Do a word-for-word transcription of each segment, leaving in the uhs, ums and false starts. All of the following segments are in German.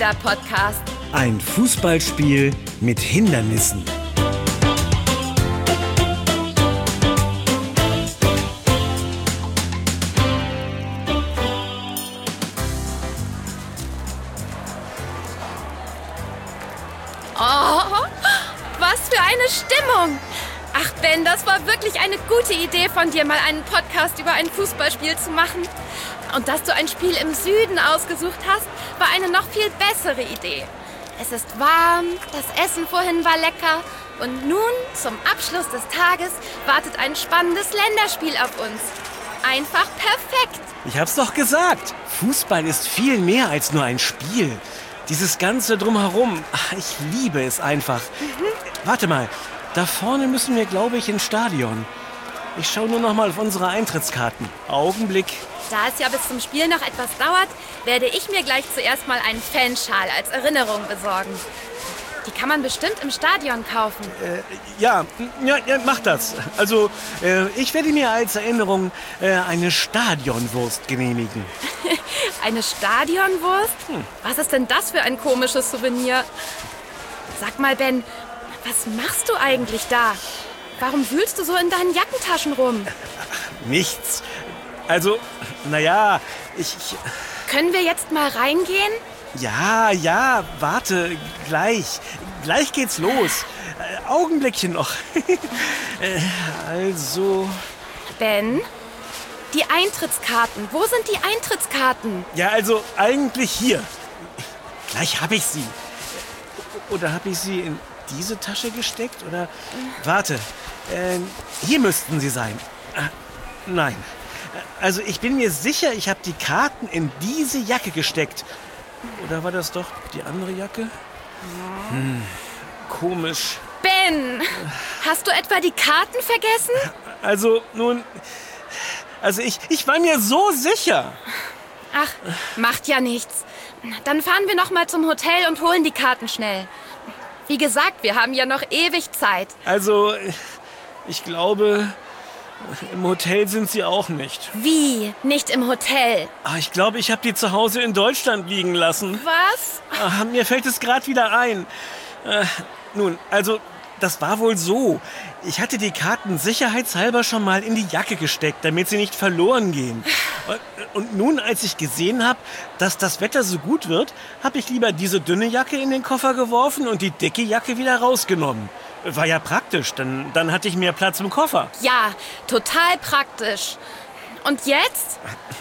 Elfmeter-Podcast. Ein Fußballspiel mit Hindernissen. Oh, was für eine Stimmung! Ach Ben, das war wirklich eine gute Idee von dir, mal einen Podcast über ein Fußballspiel zu machen. Und dass du ein Spiel im Süden ausgesucht hast, war eine noch viel bessere Idee. Es ist warm, das Essen vorhin war lecker und nun, zum Abschluss des Tages, wartet ein spannendes Länderspiel auf uns. Einfach perfekt. Ich hab's doch gesagt. Fußball ist viel mehr als nur ein Spiel. Dieses Ganze drumherum, ach, ich liebe es einfach. Mhm. Warte mal, da vorne müssen wir, glaube ich, ins Stadion. Ich schaue nur noch mal auf unsere Eintrittskarten. Augenblick. Da es ja bis zum Spiel noch etwas dauert, werde ich mir gleich zuerst mal einen Fanschal als Erinnerung besorgen. Die kann man bestimmt im Stadion kaufen. Äh, ja, ja, ja, mach das. Also, äh, ich werde mir als Erinnerung äh, eine Stadionwurst genehmigen. Eine Stadionwurst? Hm. Was ist denn das für ein komisches Souvenir? Sag mal, Ben, was machst du eigentlich da? Warum wühlst du so in deinen Jackentaschen rum? Nichts. Also, naja, ich, ich... Können wir jetzt mal reingehen? Ja, ja, warte, gleich. Gleich geht's los. Äh, Augenblickchen noch. äh, also... Ben, die Eintrittskarten. Wo sind die Eintrittskarten? Ja, also eigentlich hier. Gleich habe ich sie. Oder habe ich sie in diese Tasche gesteckt? Oder... Warte, äh, hier müssten sie sein. Äh, nein. Also ich bin mir sicher, ich habe die Karten in diese Jacke gesteckt. Oder war das doch die andere Jacke? Hm, komisch. Ben, hast du etwa die Karten vergessen? Also nun, also ich, ich war mir so sicher. Ach, macht ja nichts. Dann fahren wir noch mal zum Hotel und holen die Karten schnell. Wie gesagt, wir haben ja noch ewig Zeit. Also, ich glaube... Im Hotel sind sie auch nicht. Wie? Nicht im Hotel? Ah, ich glaube, ich habe die zu Hause in Deutschland liegen lassen. Was? Ah, mir fällt es gerade wieder ein. Äh, nun, also, das war wohl so. Ich hatte die Karten sicherheitshalber schon mal in die Jacke gesteckt, damit sie nicht verloren gehen. Und nun, als ich gesehen habe, dass das Wetter so gut wird, habe ich lieber diese dünne Jacke in den Koffer geworfen und die dicke Jacke wieder rausgenommen. War ja praktisch, denn dann hatte ich mehr Platz im Koffer. Ja, total praktisch. Und jetzt?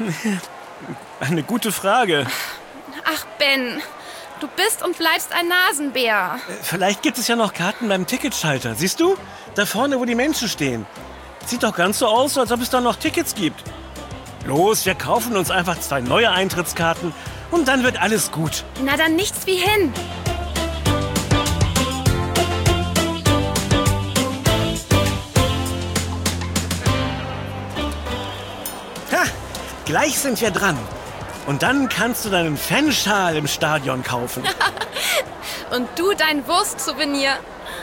Eine gute Frage. Ach, Ben, du bist und bleibst ein Nasenbär. Vielleicht gibt es ja noch Karten beim Ticketschalter. Siehst du? Da vorne, wo die Menschen stehen. Sieht doch ganz so aus, als ob es da noch Tickets gibt. Los, wir kaufen uns einfach zwei neue Eintrittskarten und dann wird alles gut. Na dann nichts wie hin. Gleich sind wir dran. Und dann kannst du deinen Fanschal im Stadion kaufen. Und du dein Wurstsouvenir.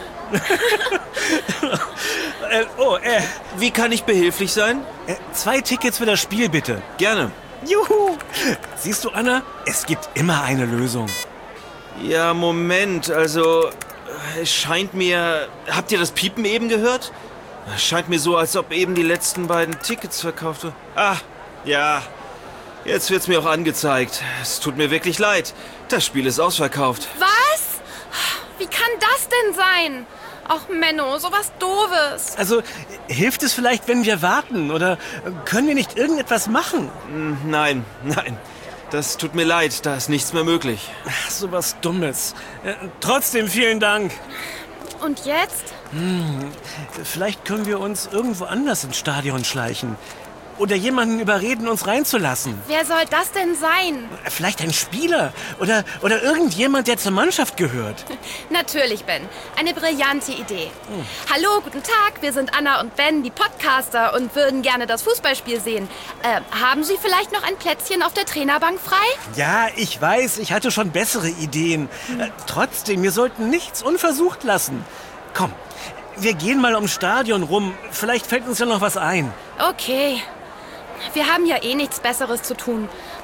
äh, oh, äh. Wie kann ich behilflich sein? Äh, zwei Tickets für das Spiel, bitte. Gerne. Juhu. Siehst du, Anna? Es gibt immer eine Lösung. Ja, Moment. Also, es scheint mir... Habt ihr das Piepen eben gehört? Es scheint mir so, als ob eben die letzten beiden Tickets verkauft wurden. Ah, ja. Jetzt wird's mir auch angezeigt. Es tut mir wirklich leid. Das Spiel ist ausverkauft. Was? Wie kann das denn sein? Ach, Menno, sowas Doofes. Also, hilft es vielleicht, wenn wir warten? Oder können wir nicht irgendetwas machen? Nein, nein. Das tut mir leid. Da ist nichts mehr möglich. Ach, sowas Dummes. Äh, trotzdem vielen Dank. Und jetzt? Hm, vielleicht können wir uns irgendwo anders ins Stadion schleichen. Oder jemanden überreden, uns reinzulassen. Wer soll das denn sein? Vielleicht ein Spieler oder, oder irgendjemand, der zur Mannschaft gehört. Natürlich, Ben. Eine brillante Idee. Hm. Hallo, guten Tag. Wir sind Anna und Ben, die Podcaster, und würden gerne das Fußballspiel sehen. Äh, haben Sie vielleicht noch ein Plätzchen auf der Trainerbank frei? Ja, ich weiß. Ich hatte schon bessere Ideen. Hm. Äh, trotzdem, wir sollten nichts unversucht lassen. Komm, wir gehen mal ums Stadion rum. Vielleicht fällt uns ja noch was ein. Okay. Wir haben ja eh nichts Besseres zu tun.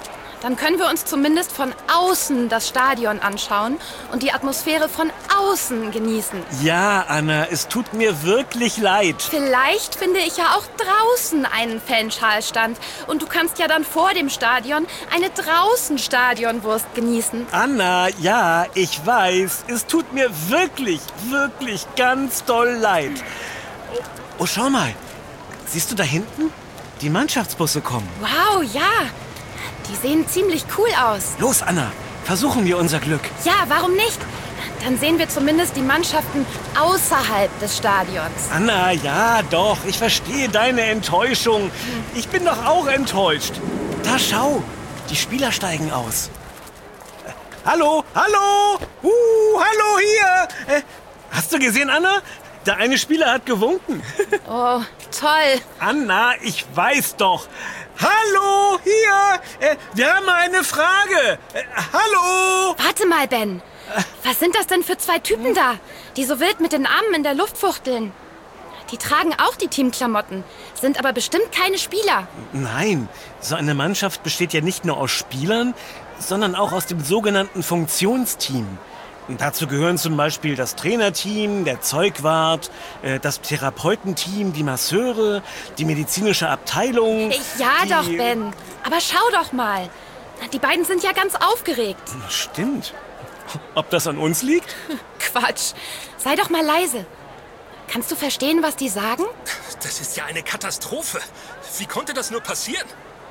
Dann können wir uns zumindest von außen das Stadion anschauen und die Atmosphäre von außen genießen. Ja, Anna, es tut mir wirklich leid. Vielleicht finde ich ja auch draußen einen Fanschalstand. Und du kannst ja dann vor dem Stadion eine Draußen-Stadionwurst genießen. Anna, ja, ich weiß, es tut mir wirklich, wirklich ganz doll leid. Oh, oh, schau mal. Siehst du da hinten? Die Mannschaftsbusse kommen. Wow, ja. Die sehen ziemlich cool aus. Los, Anna, versuchen wir unser Glück. Ja, warum nicht? Dann sehen wir zumindest die Mannschaften außerhalb des Stadions. Anna, ja, doch, ich verstehe deine Enttäuschung. Ich bin doch auch enttäuscht. Da schau, die Spieler steigen aus. Äh, hallo, hallo, uh, hallo hier. Äh, hast du gesehen, Anna? Der eine Spieler hat gewunken. Oh, toll. Anna, ich weiß doch. Hallo, hier. Äh, wir haben eine Frage. Äh, hallo. Warte mal, Ben. Was sind das denn für zwei Typen da, die so wild mit den Armen in der Luft fuchteln? Die tragen auch die Teamklamotten, sind aber bestimmt keine Spieler. Nein, so eine Mannschaft besteht ja nicht nur aus Spielern, sondern auch aus dem sogenannten Funktionsteam. Und dazu gehören zum Beispiel das Trainerteam, der Zeugwart, äh, das Therapeutenteam, die Masseure, die medizinische Abteilung. Ja die... doch, Ben. Aber schau doch mal. Die beiden sind ja ganz aufgeregt. Stimmt. Ob das an uns liegt? Quatsch. Sei doch mal leise. Kannst du verstehen, was die sagen? Das ist ja eine Katastrophe. Wie konnte das nur passieren?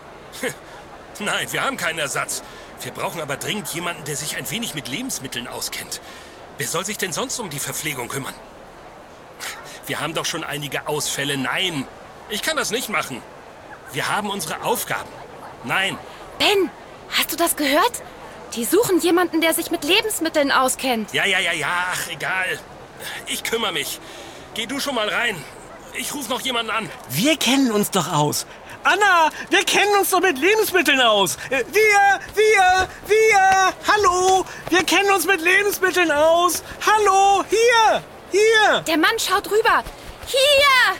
Nein, wir haben keinen Ersatz. Wir brauchen aber dringend jemanden, der sich ein wenig mit Lebensmitteln auskennt. Wer soll sich denn sonst um die Verpflegung kümmern? Wir haben doch schon einige Ausfälle. Nein, ich kann das nicht machen. Wir haben unsere Aufgaben. Nein. Ben, hast du das gehört? Die suchen jemanden, der sich mit Lebensmitteln auskennt. Ja, ja, ja, ja, ach, egal. Ich kümmere mich. Geh du schon mal rein. Ich rufe noch jemanden an. Wir kennen uns doch aus. Anna, wir kennen uns doch mit Lebensmitteln aus. Äh, Wir, wir, wir. Hallo, wir kennen uns mit Lebensmitteln aus. Hallo, hier, hier. Der Mann schaut rüber. Hier,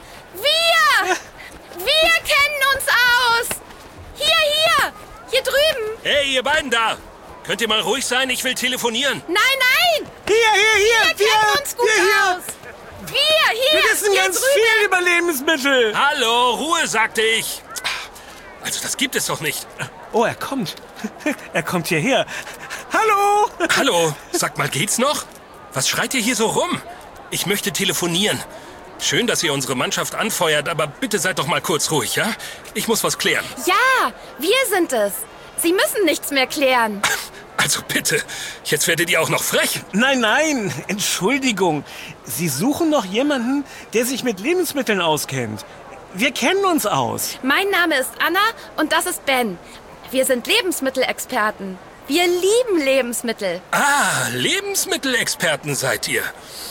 wir. Wir kennen uns aus. Hier, hier, hier drüben. Hey, ihr beiden da. Könnt ihr mal ruhig sein? Ich will telefonieren. Nein, nein. Hier, hier, hier. Wir kennen uns gut hier, hier. aus. Wir, hier, Wir wissen hier ganz drüben. viel über Lebensmittel. Hallo, Ruhe, sagte ich. Also, das gibt es doch nicht. Oh, er kommt. Er kommt hierher. Hallo. Hallo, sag mal, geht's noch? Was schreit ihr hier so rum? Ich möchte telefonieren. Schön, dass ihr unsere Mannschaft anfeuert, aber bitte seid doch mal kurz ruhig, ja? Ich muss was klären. Ja, wir sind es. Sie müssen nichts mehr klären. Also bitte, jetzt werdet ihr auch noch frech. Nein, nein, Entschuldigung. Sie suchen noch jemanden, der sich mit Lebensmitteln auskennt. Wir kennen uns aus. Mein Name ist Anna und das ist Ben. Wir sind Lebensmittelexperten. Wir lieben Lebensmittel. Ah, Lebensmittelexperten seid ihr.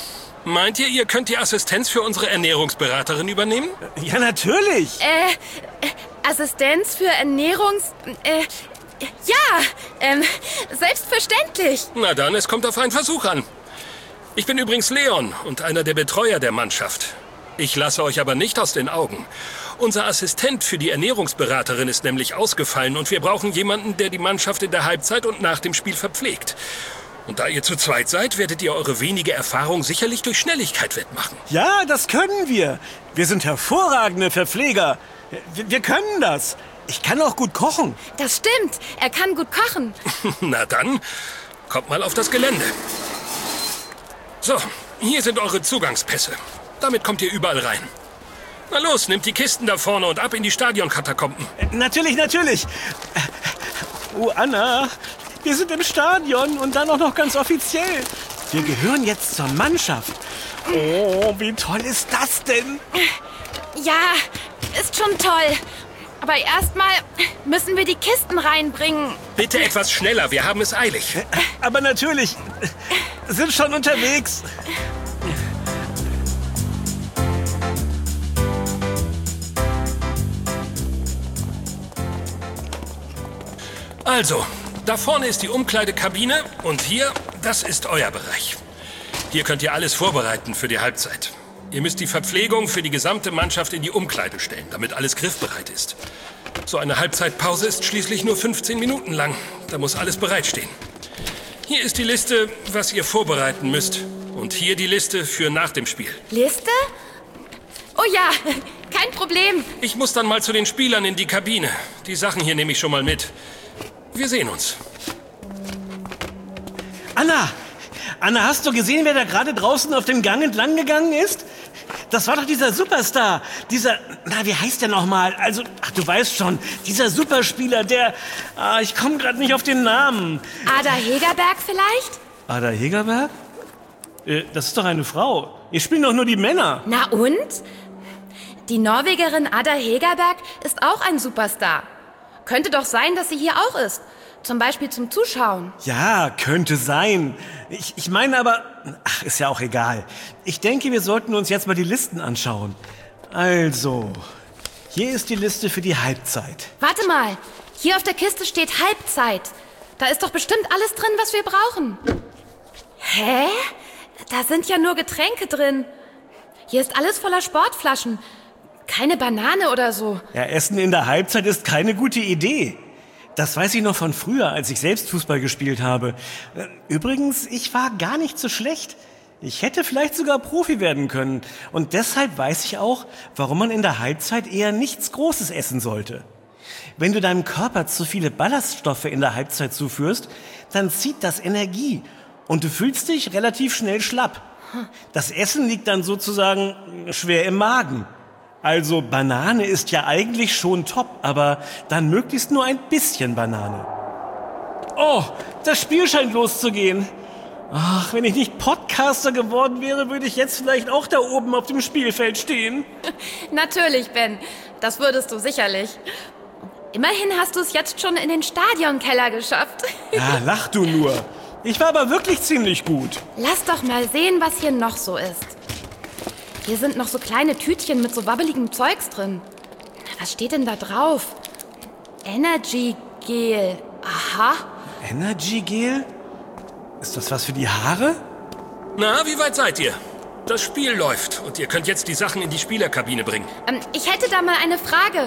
Meint ihr, ihr könnt die Assistenz für unsere Ernährungsberaterin übernehmen? Ja, natürlich. Äh, äh Assistenz für Ernährungs... Äh, ja, ähm, selbstverständlich. Na dann, es kommt auf einen Versuch an. Ich bin übrigens Leon und einer der Betreuer der Mannschaft. Ich lasse euch aber nicht aus den Augen. Unser Assistent für die Ernährungsberaterin ist nämlich ausgefallen und wir brauchen jemanden, der die Mannschaft in der Halbzeit und nach dem Spiel verpflegt. Und da ihr zu zweit seid, werdet ihr eure wenige Erfahrung sicherlich durch Schnelligkeit wettmachen. Ja, das können wir. Wir sind hervorragende Verpfleger. Wir, wir können das. Ich kann auch gut kochen. Das stimmt. Er kann gut kochen. Na dann, kommt mal auf das Gelände. So, hier sind eure Zugangspässe. Damit kommt ihr überall rein. Na los, nehmt die Kisten da vorne und ab in die Stadionkatakomben. Natürlich, natürlich. Oh, Anna, wir sind im Stadion und dann auch noch ganz offiziell. Wir gehören jetzt zur Mannschaft. Oh, wie toll ist das denn? Ja, ist schon toll. Aber erstmal müssen wir die Kisten reinbringen. Bitte etwas schneller, wir haben es eilig. Aber natürlich, sind schon unterwegs. Also, da vorne ist die Umkleidekabine und hier, das ist euer Bereich. Hier könnt ihr alles vorbereiten für die Halbzeit. Ihr müsst die Verpflegung für die gesamte Mannschaft in die Umkleide stellen, damit alles griffbereit ist. So eine Halbzeitpause ist schließlich nur fünfzehn Minuten lang. Da muss alles bereitstehen. Hier ist die Liste, was ihr vorbereiten müsst. Und hier die Liste für nach dem Spiel. Liste? Oh ja, kein Problem. Ich muss dann mal zu den Spielern in die Kabine. Die Sachen hier nehme ich schon mal mit. Wir sehen uns. Anna! Anna, hast du gesehen, wer da gerade draußen auf dem Gang entlang gegangen ist? Das war doch dieser Superstar. Dieser, na, wie heißt der nochmal? Also, ach, du weißt schon, dieser Superspieler, der, ah, ich komme gerade nicht auf den Namen. Ada Hegerberg vielleicht? Ada Hegerberg? Äh, das ist doch eine Frau. Ihr spielt doch nur die Männer. Na und? Die Norwegerin Ada Hegerberg ist auch ein Superstar. Könnte doch sein, dass sie hier auch ist. Zum Beispiel zum Zuschauen. Ja, könnte sein. Ich, ich meine aber, ach, ist ja auch egal. Ich denke, wir sollten uns jetzt mal die Listen anschauen. Also, hier ist die Liste für die Halbzeit. Warte mal, hier auf der Kiste steht Halbzeit. Da ist doch bestimmt alles drin, was wir brauchen. Hä? Da sind ja nur Getränke drin. Hier ist alles voller Sportflaschen. Keine Banane oder so. Ja, Essen in der Halbzeit ist keine gute Idee. Das weiß ich noch von früher, als ich selbst Fußball gespielt habe. Übrigens, ich war gar nicht so schlecht. Ich hätte vielleicht sogar Profi werden können. Und deshalb weiß ich auch, warum man in der Halbzeit eher nichts Großes essen sollte. Wenn du deinem Körper zu viele Ballaststoffe in der Halbzeit zuführst, dann zieht das Energie und du fühlst dich relativ schnell schlapp. Das Essen liegt dann sozusagen schwer im Magen. Also Banane ist ja eigentlich schon top, aber dann möglichst nur ein bisschen Banane. Oh, das Spiel scheint loszugehen. Ach, wenn ich nicht Podcaster geworden wäre, würde ich jetzt vielleicht auch da oben auf dem Spielfeld stehen. Natürlich, Ben. Das würdest du sicherlich. Immerhin hast du es jetzt schon in den Stadionkeller geschafft. Ja, lach du nur. Ich war aber wirklich ziemlich gut. Lass doch mal sehen, was hier noch so ist. Hier sind noch so kleine Tütchen mit so wabbeligem Zeugs drin. Was steht denn da drauf? Energy Gel. Aha. Energy Gel? Ist das was für die Haare? Na, wie weit seid ihr? Das Spiel läuft und ihr könnt jetzt die Sachen in die Spielerkabine bringen. Ähm, ich hätte da mal eine Frage.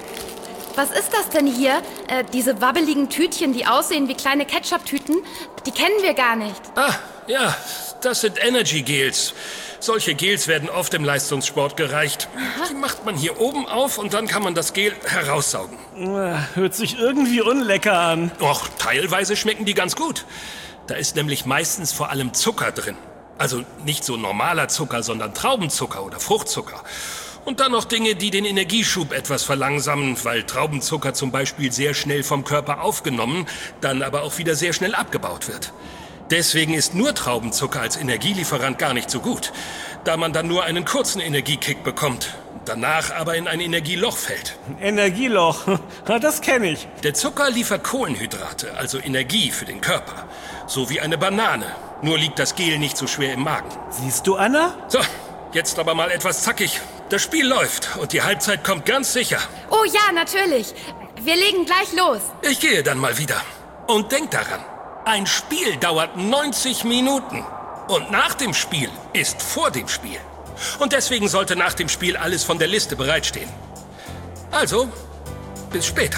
Was ist das denn hier? Äh, diese wabbeligen Tütchen, die aussehen wie kleine Ketchup-Tüten, die kennen wir gar nicht. Ah, ja, das sind Energy Gels. Solche Gels werden oft im Leistungssport gereicht. Aha. Die macht man hier oben auf und dann kann man das Gel heraussaugen. Hört sich irgendwie unlecker an. Och, teilweise schmecken die ganz gut. Da ist nämlich meistens vor allem Zucker drin. Also nicht so normaler Zucker, sondern Traubenzucker oder Fruchtzucker. Und dann noch Dinge, die den Energieschub etwas verlangsamen, weil Traubenzucker zum Beispiel sehr schnell vom Körper aufgenommen, dann aber auch wieder sehr schnell abgebaut wird. Deswegen ist nur Traubenzucker als Energielieferant gar nicht so gut, da man dann nur einen kurzen Energiekick bekommt, danach aber in ein Energieloch fällt. Energieloch, das kenne ich. Der Zucker liefert Kohlenhydrate, also Energie für den Körper, so wie eine Banane. Nur liegt das Gel nicht so schwer im Magen. Siehst du, Anna? So, jetzt aber mal etwas zackig. Das Spiel läuft und die Halbzeit kommt ganz sicher. Oh ja, natürlich. Wir legen gleich los. Ich gehe dann mal wieder. Und denk daran, ein Spiel dauert neunzig Minuten. Und nach dem Spiel ist vor dem Spiel. Und deswegen sollte nach dem Spiel alles von der Liste bereitstehen. Also, bis später.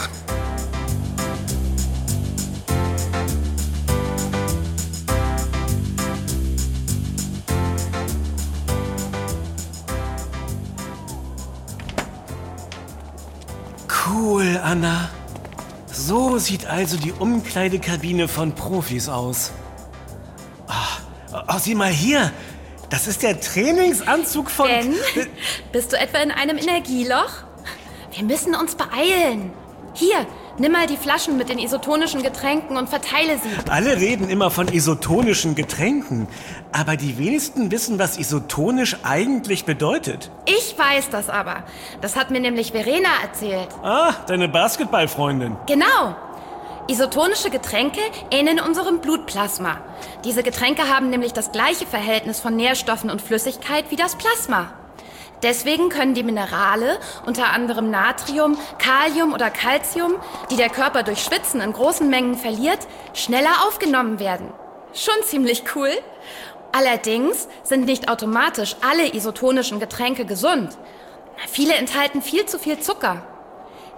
Cool, Anna. So sieht also die Umkleidekabine von Profis aus. Oh, oh, sieh mal hier. Das ist der Trainingsanzug von... Ben, bist du etwa in einem Energieloch? Wir müssen uns beeilen. Hier, nimm mal die Flaschen mit den isotonischen Getränken und verteile sie. Alle reden immer von isotonischen Getränken. Aber die wenigsten wissen, was isotonisch eigentlich bedeutet. Ich weiß das aber. Das hat mir nämlich Verena erzählt. Ah, deine Basketballfreundin. Genau. Isotonische Getränke ähneln unserem Blutplasma. Diese Getränke haben nämlich das gleiche Verhältnis von Nährstoffen und Flüssigkeit wie das Plasma. Deswegen können die Minerale, unter anderem Natrium, Kalium oder Calcium, die der Körper durch Schwitzen in großen Mengen verliert, schneller aufgenommen werden. Schon ziemlich cool. Allerdings sind nicht automatisch alle isotonischen Getränke gesund. Viele enthalten viel zu viel Zucker.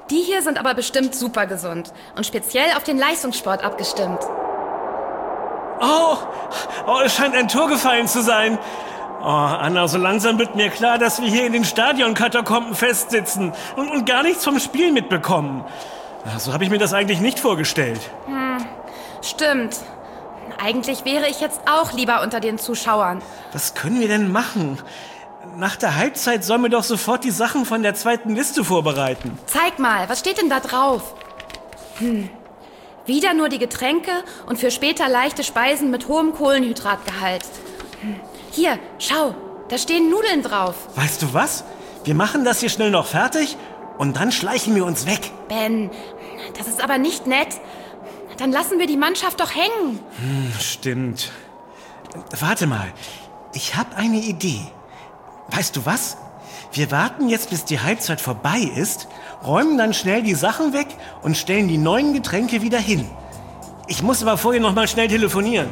Die hier sind aber bestimmt super gesund und speziell auf den Leistungssport abgestimmt. Oh, oh, es scheint ein Tor gefallen zu sein. Oh, Anna, so langsam wird mir klar, dass wir hier in den Stadionkatakomben festsitzen und, und gar nichts vom Spiel mitbekommen. So habe ich mir das eigentlich nicht vorgestellt. Hm, stimmt. Eigentlich wäre ich jetzt auch lieber unter den Zuschauern. Was können wir denn machen? Nach der Halbzeit sollen wir doch sofort die Sachen von der zweiten Liste vorbereiten. Zeig mal, was steht denn da drauf? Hm. Wieder nur die Getränke und für später leichte Speisen mit hohem Kohlenhydratgehalt. Hm. Hier, schau, da stehen Nudeln drauf. Weißt du was? Wir machen das hier schnell noch fertig und dann schleichen wir uns weg. Ben, das ist aber nicht nett. Dann lassen wir die Mannschaft doch hängen. Hm, stimmt. Warte mal, ich habe eine Idee. Weißt du was? Wir warten jetzt, bis die Halbzeit vorbei ist, räumen dann schnell die Sachen weg und stellen die neuen Getränke wieder hin. Ich muss aber vorher noch mal schnell telefonieren.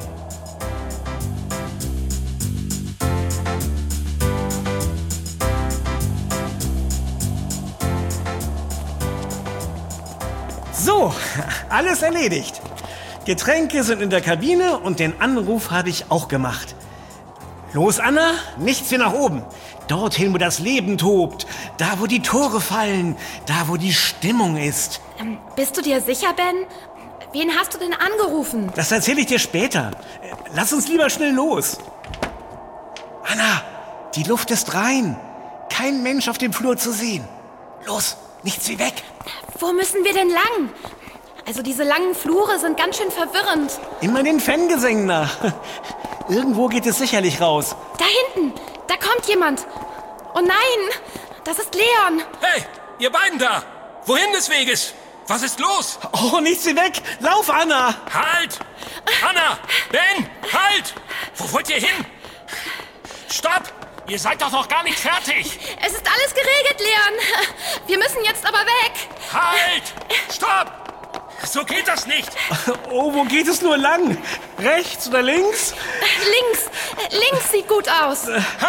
So, alles erledigt. Getränke sind in der Kabine und den Anruf habe ich auch gemacht. Los, Anna, nichts hier nach oben. Dorthin, wo das Leben tobt. Da, wo die Tore fallen. Da, wo die Stimmung ist. Ähm, bist du dir sicher, Ben? Wen hast du denn angerufen? Das erzähle ich dir später. Lass uns lieber schnell los. Anna, die Luft ist rein. Kein Mensch auf dem Flur zu sehen. Los, nichts wie weg. Wo müssen wir denn lang? Also diese langen Flure sind ganz schön verwirrend. Immer den Fangesängen nach. Irgendwo geht es sicherlich raus. Da hinten, da kommt jemand. Oh nein, das ist Leon. Hey, ihr beiden da! Wohin des Weges? Was ist los? Oh, nichts wie weg. Lauf, Anna. Halt! Anna! Ben! Halt! Wo wollt ihr hin? Stopp! Ihr seid doch noch gar nicht fertig! Es ist alles geregelt, Leon. Wir müssen jetzt aber weg. Halt! Stopp! So geht das nicht! Oh, wo geht es nur lang? Rechts oder links? Links. Links sieht gut aus.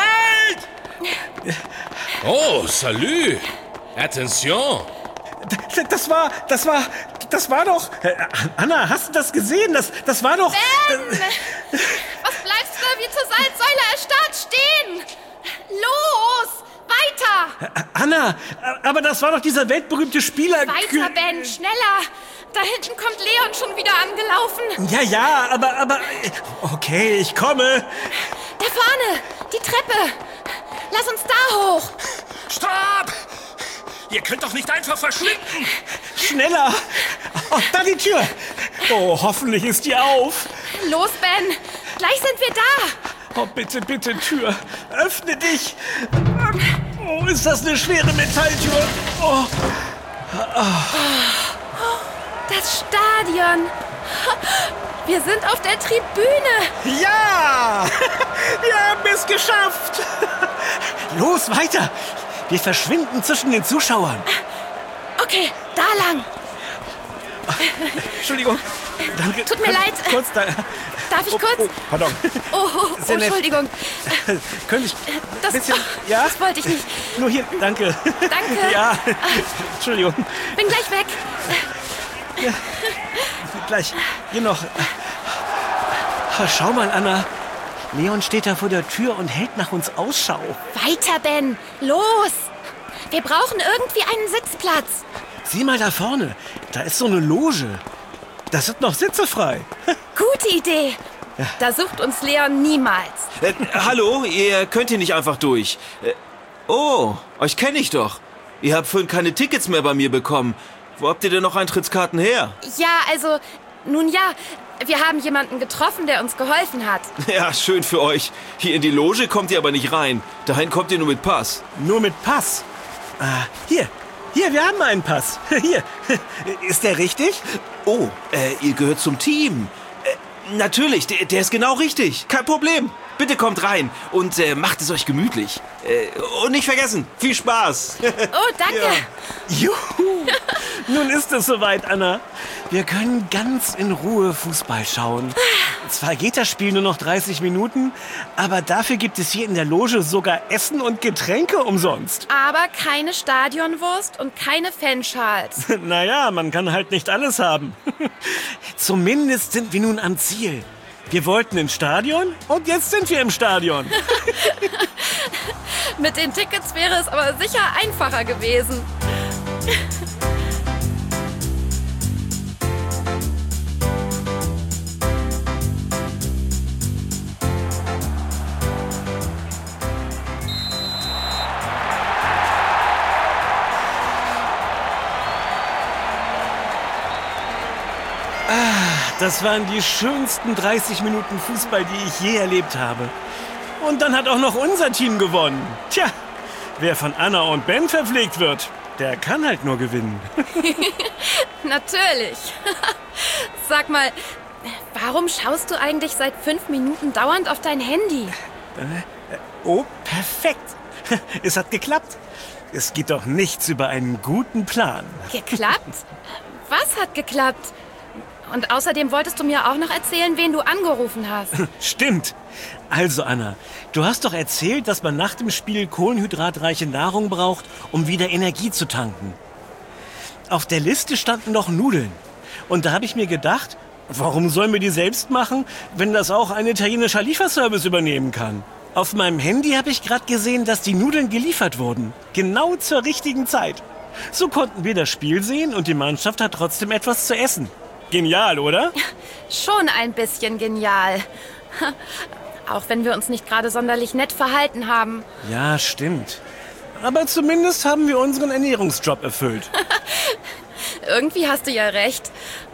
Halt! Oh, salut! Attention! D- Das war, das war, das war doch... Äh, Anna, hast du das gesehen? Das, das war doch... Ben! Was bleibst du da wie zur Salzsäule erstarrt stehen? Los! Weiter! Äh, Anna, aber das war doch dieser weltberühmte Spieler... Weiter, Ben, schneller! Da hinten kommt Leon schon wieder angelaufen. Ja, ja, aber, aber... Okay, ich komme. Da vorne, die Treppe. Lass uns da hoch. Stopp! Ihr könnt doch nicht einfach verschwinden! Schneller! Oh, da die Tür! Oh, hoffentlich ist die auf. Los, Ben. Gleich sind wir da. Oh, bitte, bitte, Tür. Öffne dich. Oh, ist das eine schwere Metalltür? Oh. Das Stadion. Wir sind auf der Tribüne. Ja! Wir haben es geschafft! Los, weiter! Wir verschwinden zwischen den Zuschauern. Okay, da lang. Entschuldigung. Danke. Tut mir leid. Kurz da. Darf ich Oh, kurz? oh, pardon. Oh, oh, oh Sehr nett. Entschuldigung. Könnte ich Das, ein bisschen... Ja? das wollte ich nicht. Nur hier, danke. Danke. Ja, Entschuldigung. Bin gleich weg. Gleich. Hier noch. Schau mal, Anna. Leon steht da vor der Tür und hält nach uns Ausschau. Weiter, Ben. Los. Wir brauchen irgendwie einen Sitzplatz. Sieh mal da vorne. Da ist so eine Loge. Da sind noch Sitze frei. Gute Idee. Da sucht uns Leon niemals. Äh, hallo, ihr könnt hier nicht einfach durch. Äh, oh, euch kenne ich doch. Ihr habt vorhin keine Tickets mehr bei mir bekommen. Wo habt ihr denn noch Eintrittskarten her? Ja, also, nun ja, wir haben jemanden getroffen, der uns geholfen hat. Ja, schön für euch. Hier in die Loge kommt ihr aber nicht rein. Dahin kommt ihr nur mit Pass. Nur mit Pass. Ah, hier. Hier, wir haben einen Pass. Hier. Ist der richtig? Oh, äh, ihr gehört zum Team. Äh, natürlich, der, der ist genau richtig. Kein Problem. Bitte kommt rein und äh, macht es euch gemütlich. Äh, und nicht vergessen, viel Spaß. Oh, danke. Ja. Juhu. Nun ist es soweit, Anna. Wir können ganz in Ruhe Fußball schauen. zwar geht das Spiel nur noch dreißig Minuten, aber dafür gibt es hier in der Loge sogar Essen und Getränke umsonst. Aber keine Stadionwurst und keine Fanschals. Naja, man kann halt nicht alles haben. Zumindest sind wir nun am Ziel. Wir wollten ins Stadion und jetzt sind wir im Stadion. Mit den Tickets wäre es aber sicher einfacher gewesen. Das waren die schönsten dreißig Minuten Fußball, die ich je erlebt habe. Und dann hat auch noch unser Team gewonnen. Tja, wer von Anna und Ben verpflegt wird, der kann halt nur gewinnen. Natürlich. Sag mal, warum schaust du eigentlich seit fünf Minuten dauernd auf dein Handy? Äh, oh, perfekt. Es hat geklappt. Es geht doch nichts über einen guten Plan. Geklappt? Was hat geklappt? Und außerdem wolltest du mir auch noch erzählen, wen du angerufen hast. Stimmt. Also, Anna, du hast doch erzählt, dass man nach dem Spiel kohlenhydratreiche Nahrung braucht, um wieder Energie zu tanken. Auf der Liste standen noch Nudeln. Und da habe ich mir gedacht, warum sollen wir die selbst machen, wenn das auch ein italienischer Lieferservice übernehmen kann? Auf meinem Handy habe ich gerade gesehen, dass die Nudeln geliefert wurden. Genau zur richtigen Zeit. So konnten wir das Spiel sehen und die Mannschaft hat trotzdem etwas zu essen. Genial, oder? Schon ein bisschen genial. Auch wenn wir uns nicht gerade sonderlich nett verhalten haben. Ja, stimmt. Aber zumindest haben wir unseren Ernährungsjob erfüllt. Irgendwie hast du ja recht.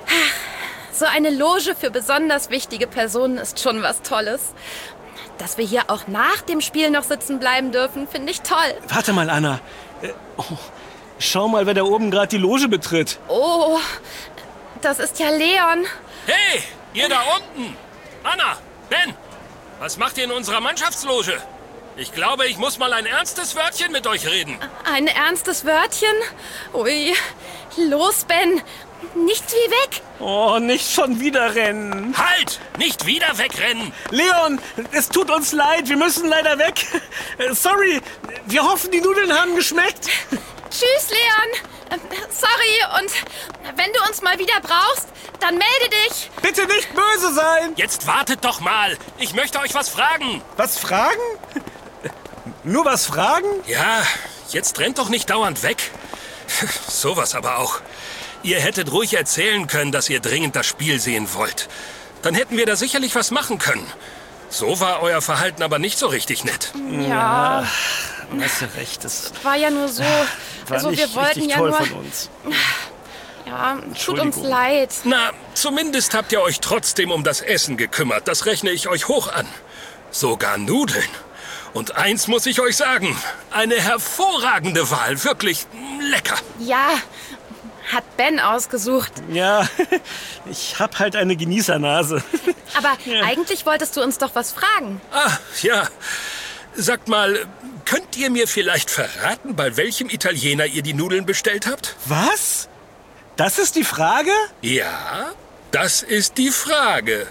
So eine Loge für besonders wichtige Personen ist schon was Tolles. Dass wir hier auch nach dem Spiel noch sitzen bleiben dürfen, finde ich toll. Warte mal, Anna. Äh, oh, schau mal, wer da oben gerade die Loge betritt. Oh, das ist ja Leon. Hey, ihr da unten! Anna, Ben, was macht ihr in unserer Mannschaftsloge? Ich glaube, ich muss mal ein ernstes Wörtchen mit euch reden. Ein ernstes Wörtchen? Ui, los, Ben. Nicht wie weg. Oh, nicht schon wieder rennen. Halt! Nicht wieder wegrennen! Leon, es tut uns leid, wir müssen leider weg. Äh, Sorry, wir hoffen, die Nudeln haben geschmeckt. Tschüss, Leon. Äh, Sorry, und wenn du uns mal wieder brauchst, dann melde dich. Bitte nicht böse sein. Jetzt wartet doch mal. Ich möchte euch was fragen. Was fragen? Nur was fragen? Ja, jetzt rennt doch nicht dauernd weg. Sowas aber auch. Ihr hättet ruhig erzählen können, dass ihr dringend das Spiel sehen wollt. Dann hätten wir da sicherlich was machen können. So war euer Verhalten aber nicht so richtig nett. Ja, hast du recht. Das war ja nur so. war Also nicht wir wollten richtig ja toll nur. von uns. Ja, tut uns Entschuldigung. leid. Na, zumindest habt ihr euch trotzdem um das Essen gekümmert. Das rechne ich euch hoch an. Sogar Nudeln. Und eins muss ich euch sagen. Eine hervorragende Wahl. Wirklich lecker. Ja, hat Ben ausgesucht. Ja, ich hab halt eine Genießernase. Aber eigentlich wolltest du uns doch was fragen. Ah, ja. Sagt mal, könnt ihr mir vielleicht verraten, bei welchem Italiener ihr die Nudeln bestellt habt? Was? Das ist die Frage? Ja, das ist die Frage.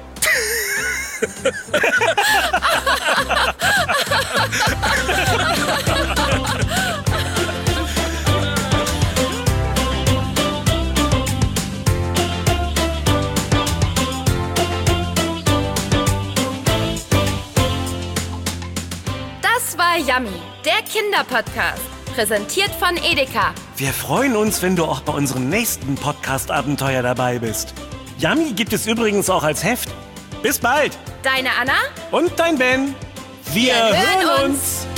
Das war Yummy, der Kinderpodcast. Präsentiert von Edeka. Wir freuen uns, wenn du auch bei unserem nächsten Podcast-Abenteuer dabei bist. Yummy gibt es übrigens auch als Heft. Bis bald. Deine Anna? Und dein Ben. Wir, Wir hören hören uns. uns.